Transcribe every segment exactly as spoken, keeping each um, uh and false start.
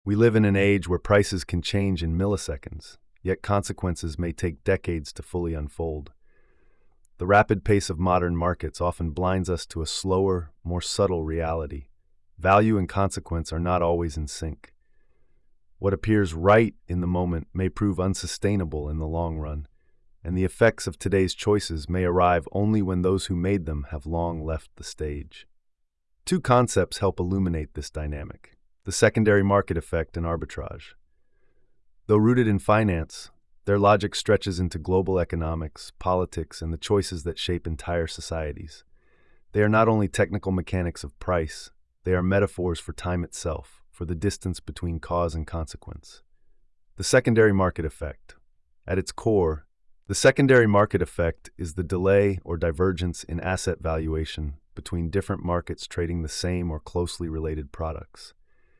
We live in an age where prices can change in milliseconds, yet consequences may take decades to fully unfold. The rapid pace of modern markets often blinds us to a slower, more subtle reality. Value and consequence are not always in sync. What appears right in the moment may prove unsustainable in the long run, and the effects of today's choices may arrive only when those who made them have long left the stage. Two concepts help illuminate this dynamic: the secondary market effect and arbitrage. Though rooted in finance, their logic stretches into global economics, politics, and the choices that shape entire societies. They are not only technical mechanics of price, they are metaphors for time itself, for the distance between cause and consequence. The secondary market effect. At its core, the secondary market effect is the delay or divergence in asset valuation between different markets trading the same or closely related products.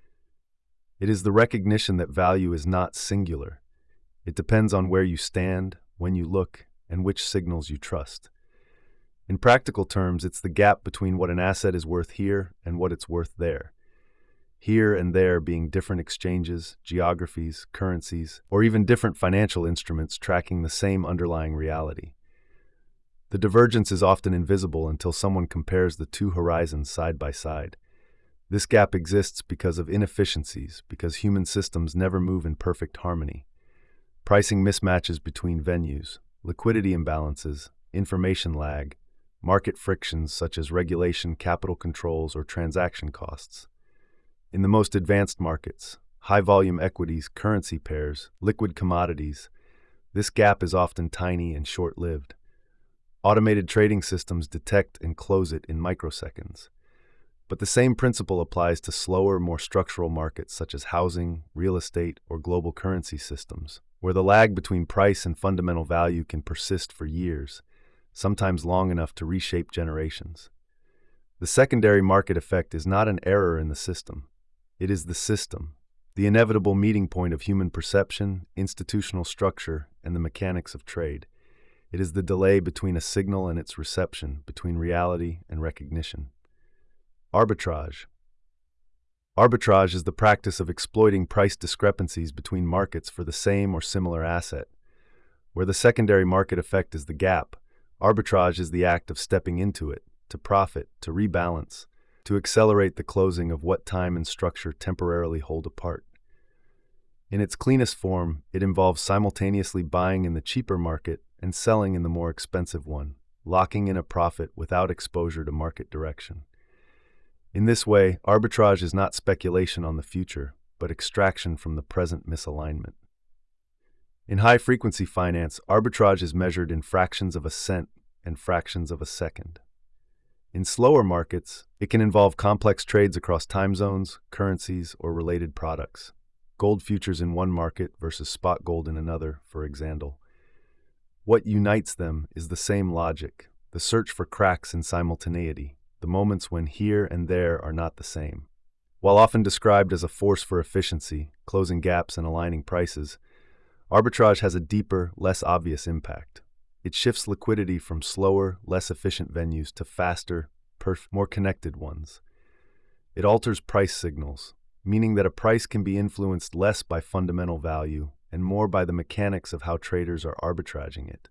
It is the recognition that value is not singular. It depends on where you stand, when you look, and which signals you trust. In practical terms, it's the gap between what an asset is worth here and what it's worth there. Here and there being different exchanges, geographies, currencies, or even different financial instruments tracking the same underlying reality. The divergence is often invisible until someone compares the two horizons side by side. This gap exists because of inefficiencies, because human systems never move in perfect harmony. Pricing mismatches between venues, liquidity imbalances, information lag, market frictions such as regulation, capital controls, or transaction costs. In the most advanced markets, high-volume equities, currency pairs, liquid commodities, this gap is often tiny and short-lived. Automated trading systems detect and close it in microseconds. But the same principle applies to slower, more structural markets such as housing, real estate, or global currency systems, where the lag between price and fundamental value can persist for years, sometimes long enough to reshape generations. The secondary market effect is not an error in the system. It is the system, the inevitable meeting point of human perception, institutional structure, and the mechanics of trade. It is the delay between a signal and its reception, between reality and recognition. Arbitrage. Arbitrage is the practice of exploiting price discrepancies between markets for the same or similar asset. Where the secondary market effect is the gap, arbitrage is the act of stepping into it, to profit, to rebalance, to accelerate the closing of what time and structure temporarily hold apart. In its cleanest form, it involves simultaneously buying in the cheaper market and selling in the more expensive one, locking in a profit without exposure to market direction. In this way, arbitrage is not speculation on the future, but extraction from the present misalignment. In high-frequency finance, arbitrage is measured in fractions of a cent and fractions of a second. In slower markets, it can involve complex trades across time zones, currencies, or related products. Gold futures in one market versus spot gold in another, for example. What unites them is the same logic, the search for cracks in simultaneity, the moments when here and there are not the same. While often described as a force for efficiency, closing gaps and aligning prices, arbitrage has a deeper, less obvious impact. It shifts liquidity from slower, less efficient venues to faster, perf- more connected ones. It alters price signals, meaning that a price can be influenced less by fundamental value and more by the mechanics of how traders are arbitraging it.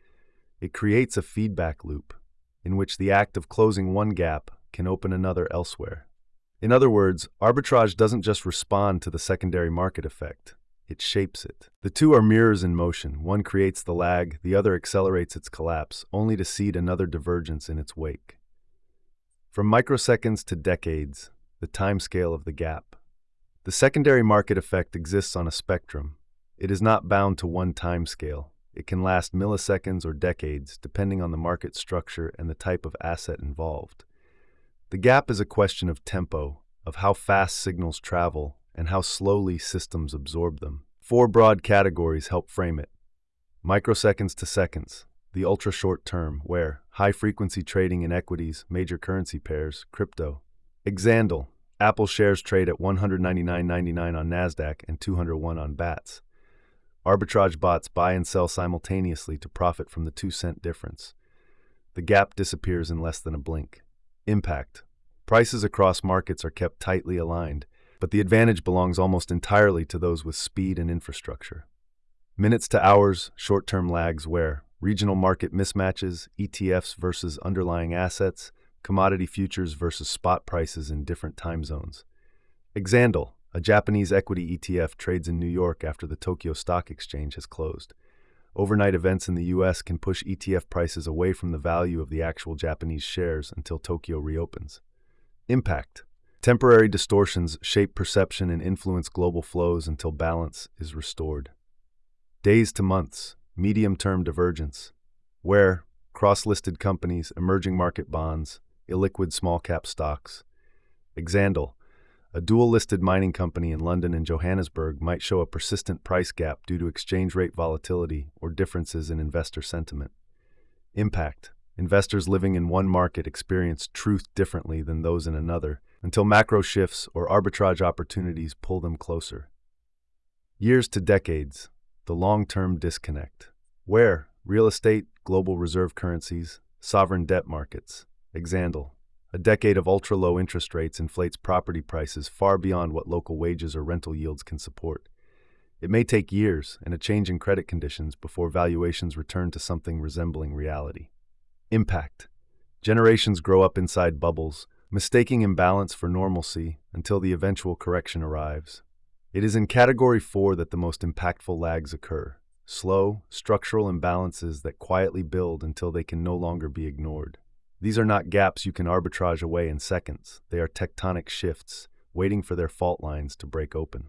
It creates a feedback loop, in which the act of closing one gap can open another elsewhere. In other words, arbitrage doesn't just respond to the secondary market effect, it shapes it. The two are mirrors in motion. One creates the lag, the other accelerates its collapse, only to seed another divergence in its wake. From microseconds to decades, the timescale of the gap. The secondary market effect exists on a spectrum. It is not bound to one timescale. It can last milliseconds or decades, depending on the market structure and the type of asset involved. The gap is a question of tempo, of how fast signals travel, and how slowly systems absorb them. Four broad categories help frame it. Microseconds to seconds, the ultra-short term, where high-frequency trading in equities, major currency pairs, crypto. Exandle, Apple shares trade at one hundred ninety-nine ninety-nine on NASDAQ and two hundred one on BATS. Arbitrage bots buy and sell simultaneously to profit from the two-cent difference. The gap disappears in less than a blink. Impact. Prices across markets are kept tightly aligned, but the advantage belongs almost entirely to those with speed and infrastructure. Minutes to hours, short-term lags where regional market mismatches, E T Fs versus underlying assets, commodity futures versus spot prices in different time zones. Exandel, a Japanese equity E T F, trades in New York after the Tokyo Stock Exchange has closed. Overnight events in the U S can push E T F prices away from the value of the actual Japanese shares until Tokyo reopens. Impact. Temporary distortions shape perception and influence global flows until balance is restored. Days to months, medium-term divergence, where cross-listed companies, emerging market bonds, illiquid small-cap stocks. Exandel, a dual-listed mining company in London and Johannesburg, might show a persistent price gap due to exchange rate volatility or differences in investor sentiment. Impact. Investors living in one market experience truth differently than those in another, until macro shifts or arbitrage opportunities pull them closer. Years to decades. The long-term disconnect, where real estate, global reserve currencies, sovereign debt markets. Exandel, a decade of ultra-low interest rates inflates property prices far beyond what local wages or rental yields can support. It may take years and a change in credit conditions before valuations return to something resembling reality. Impact. Generations grow up inside bubbles, mistaking imbalance for normalcy until the eventual correction arrives. It is in Category four that the most impactful lags occur, slow, structural imbalances that quietly build until they can no longer be ignored. These are not gaps you can arbitrage away in seconds. They are tectonic shifts, waiting for their fault lines to break open.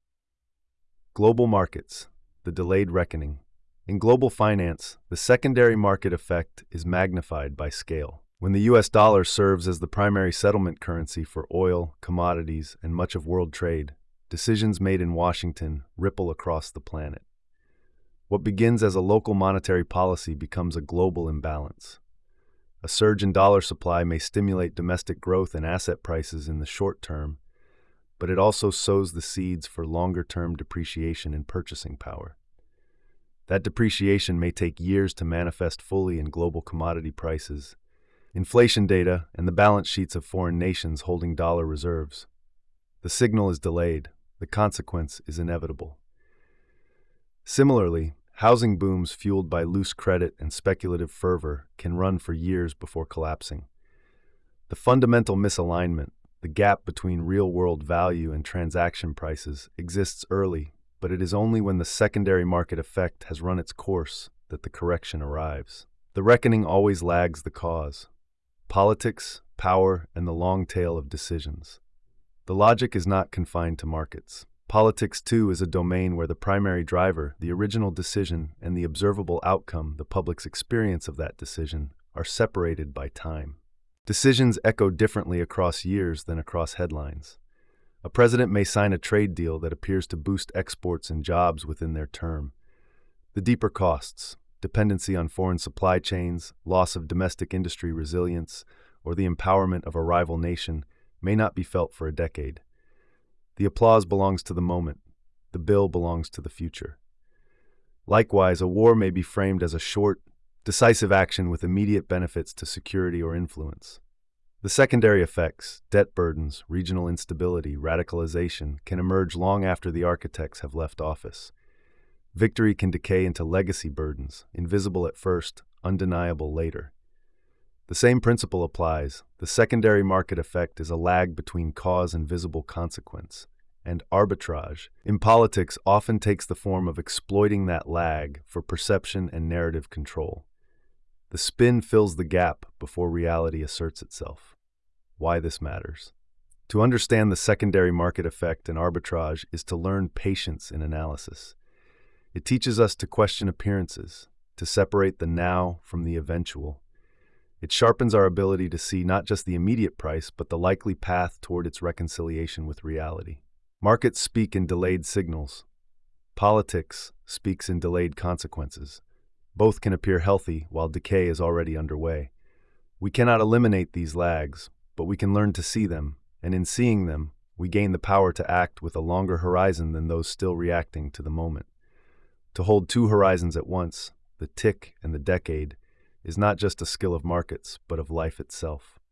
Global markets, the delayed reckoning. In global finance, the secondary market effect is magnified by scale. When the U S dollar serves as the primary settlement currency for oil, commodities, and much of world trade, decisions made in Washington ripple across the planet. What begins as a local monetary policy becomes a global imbalance. A surge in dollar supply may stimulate domestic growth and asset prices in the short term, but it also sows the seeds for longer-term depreciation in purchasing power. That depreciation may take years to manifest fully in global commodity prices, inflation data, and the balance sheets of foreign nations holding dollar reserves. The signal is delayed. The consequence is inevitable. Similarly, housing booms fueled by loose credit and speculative fervor can run for years before collapsing. The fundamental misalignment, the gap between real-world value and transaction prices, exists early, but it is only when the secondary market effect has run its course that the correction arrives. The reckoning always lags the cause. Politics, power, and the long tail of decisions. The logic is not confined to markets. Politics, too, is a domain where the primary driver, the original decision, and the observable outcome, the public's experience of that decision, are separated by time. Decisions echo differently across years than across headlines. A president may sign a trade deal that appears to boost exports and jobs within their term. The deeper costs, dependency on foreign supply chains, loss of domestic industry resilience, or the empowerment of a rival nation, may not be felt for a decade. The applause belongs to the moment. The bill belongs to the future. Likewise, a war may be framed as a short, decisive action with immediate benefits to security or influence. The secondary effects, debt burdens, regional instability, radicalization, can emerge long after the architects have left office. Victory can decay into legacy burdens, invisible at first, undeniable later. The same principle applies. The secondary market effect is a lag between cause and visible consequence, and arbitrage, in politics, often takes the form of exploiting that lag for perception and narrative control. The spin fills the gap before reality asserts itself. Why this matters. To understand the secondary market effect and arbitrage is to learn patience in analysis. It teaches us to question appearances, to separate the now from the eventual. It sharpens our ability to see not just the immediate price, but the likely path toward its reconciliation with reality. Markets speak in delayed signals. Politics speaks in delayed consequences. Both can appear healthy while decay is already underway. We cannot eliminate these lags, but we can learn to see them, and in seeing them, we gain the power to act with a longer horizon than those still reacting to the moment. To hold two horizons at once, the tick and the decade, is not just a skill of markets, but of life itself.